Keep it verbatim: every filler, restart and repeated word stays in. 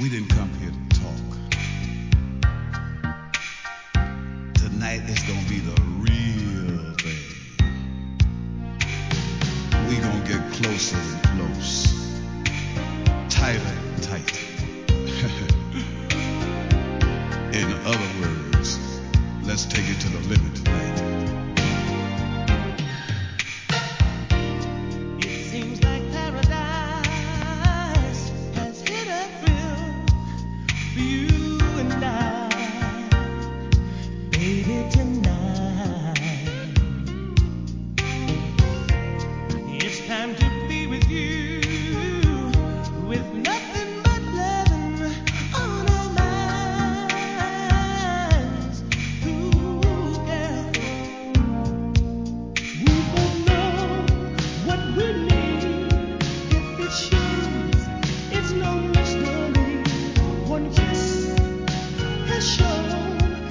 We didn't come here to talk. Tonight it's gonna be the real thing. We gonna get closer and close.